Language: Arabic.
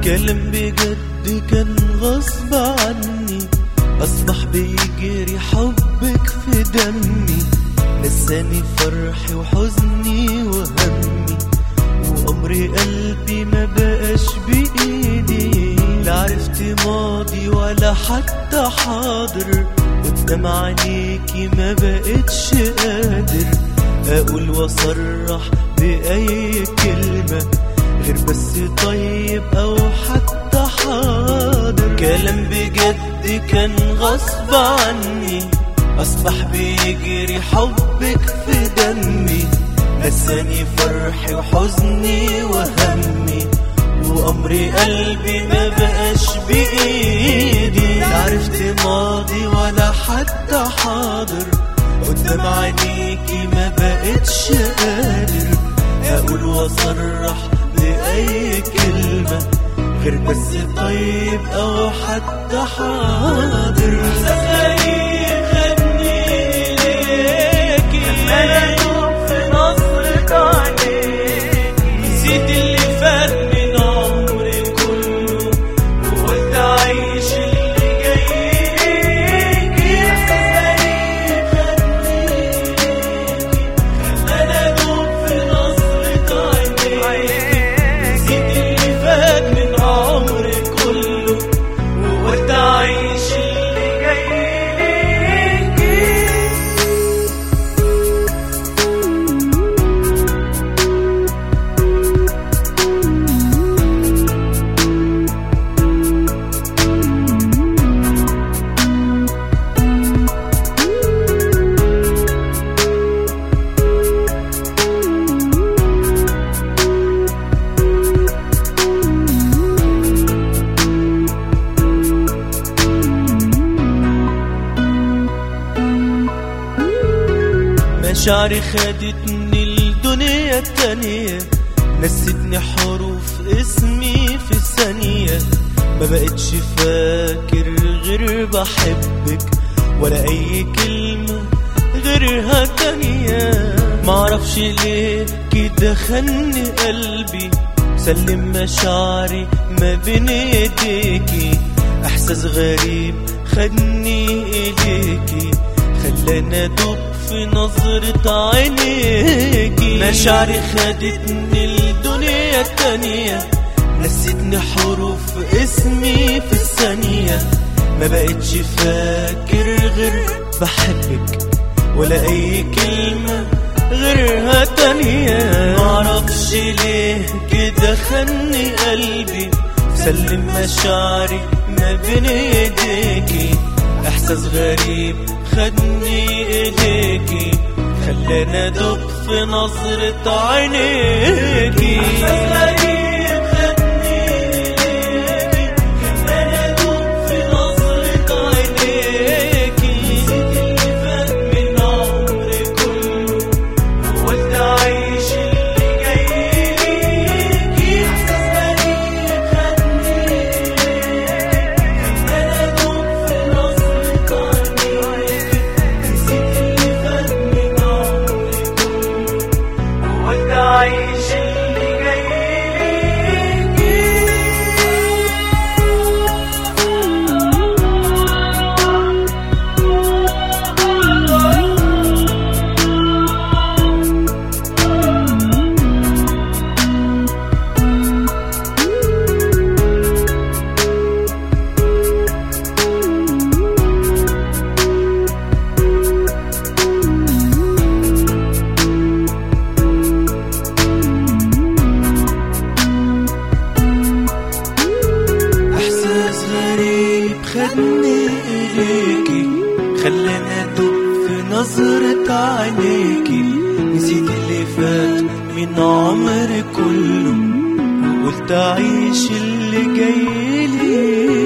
كلام بجد كان غصب عني، أصبح بيجري حبك في دمي، نساني فرحي وحزني وهمي، وأمر قلبي ما بقاش بإيدي، لا عرفت ماضي ولا حتى حاضر، قدام عينيكي ما بقتش قادر أقول وأصرح بأي كلمة غير بس طيب أو حتى حاضر. كلام بجد كان غصب عني، أصبح بيجري حبك في دمي، نساني فرحي وحزني وهمي، وأمر قلبي ما بقاش بإيدي، لا عرفت ماضي ولا حتى حاضر، قدام عينيكي ما بقتش قادر أقول وأصرح بأي كلمة غير بس طيب أو حتى حاضر. إحساس غريب خدني إليكي، خلاني أدوب في نظرة عينيكي، نسيت اللي فات من عمري كله وقلت أعيش اللي جايليكي. إحساس غريب خدني إليكي، خلاني أدوب في نظرة عينيكي، نسيت اللي فات من عمري كله وقلت أعيش اللي جايليكي. مشاعري خدتني الدنيا التانية، نسيتني حروف اسمي في ثانية، ما بقتش فاكر غير بحبك ولا أي كلمة غيرها تانية، معرفش ليه كده خني قلبي، سلم مشاعري ما بين ايديكي، إحساس غريب خدني إليكي، خلاني أدوب في نظرة عينيكي. مشاعري خدتني الدنيا التانية، نسيتني حروف اسمي في الثانية، ما بقتش فاكر غير بحبك ولا أي كلمة غيرها تانية، معرفش ليه كده خني قلبي، سلم مشاعري ما بين ايديكي، إحساس غريب خدني إليكي، خلاني أدوب في نظرة عينيكي. إحساس غريب خدني إليكي، خلاني أدوب في نظرة عينيكي، نسيت اللي فات من عمري كله وقلت أعيش اللي جايليكي. إحساس غريب خدني إليكي، خلاني أدوب في نظرة عينيكي، نسيت اللي فات من عمري كله وقلت أعيش اللي جايليكي. إحساس غريب خدني إليكي، خلاني أدوب في نظرة عينيكي، نسيت اللي فات من عمري كله وقلت أعيش اللي جايلي.